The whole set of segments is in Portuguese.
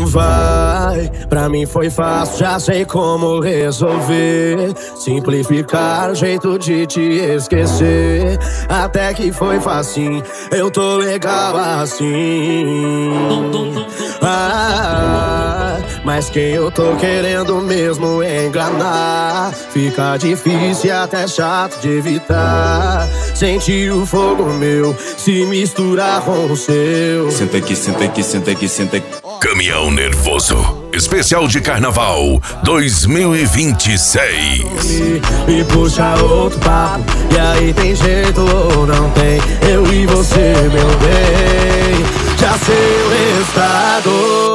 vai. Pra mim foi fácil, já sei como resolver. Simplificar o jeito de te esquecer. Até que foi facinho, eu tô legal assim. Mas quem eu tô querendo mesmo enganar, fica difícil e até chato de evitar. Sentir o fogo meu se misturar com o seu. Senta aqui, senta aqui, senta aqui, senta aqui. Caminhão Nervoso, especial de Carnaval 2026. Me puxa outro papo, e aí tem jeito ou não tem? Eu e você, meu bem, já sei o resultado.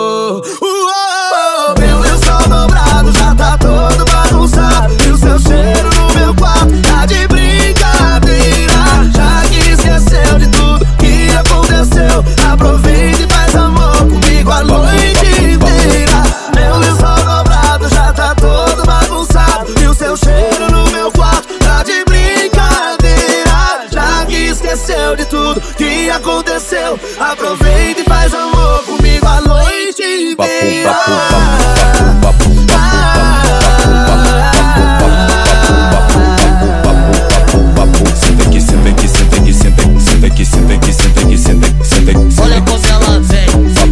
Meu lençol dobrado já tá todo bagunçado, e o seu cheiro no meu quarto tá de brincadeira. Já que esqueceu de tudo que aconteceu, aproveita e faz amor comigo a noite inteira. Meu lençol dobrado já tá todo bagunçado, e o seu cheiro no meu quarto tá de brincadeira. Já que esqueceu de tudo que aconteceu, aproveita e faz amor comigo a noite inteira. Olha como ela vem.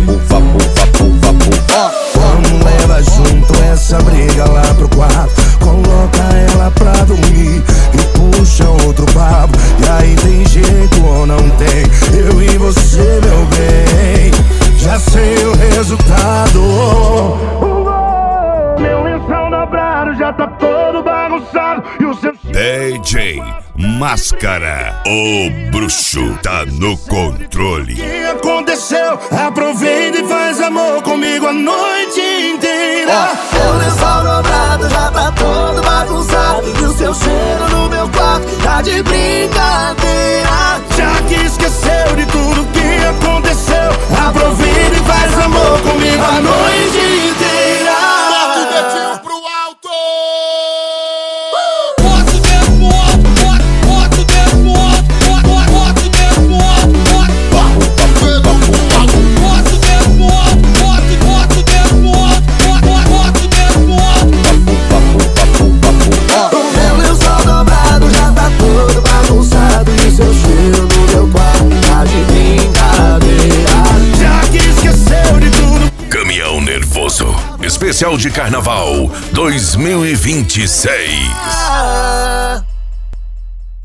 Vamos levar junto essa briga lá pro quarto. Coloca ela pra dormir e puxa outro papo. E aí tem jeito ou não tem? Eu e você, meu bem, já sei o resultado. Meu lençol dobrado já tá todo bagunçado, e o seu DJ Máscara, o bruxo tá no controle. O que aconteceu? Aproveita e faz amor comigo a noite inteira. Meu lençol dobrado já tá todo bagunçado, e o seu cheiro no meu quarto tá de brincadeira. Já que esqueceu de tudo que aconteceu, aproveita e faz amor comigo a noite inteira. Bota o dedinho pro alto! Bota o dedo pro alto, bota o dedo pro alto, bota o dedo pro alto, bota o dedo pro alto, bota o dedo pro alto, bota o dedo pro alto, bota o dedo pro alto. Meu lençol dobrado já tá todo bagunçado, e o seu cheiro no meu quarto tá de brincadeira. Já que esqueceu de tudo. Caminhão Nervoso, especial de Carnaval 2026.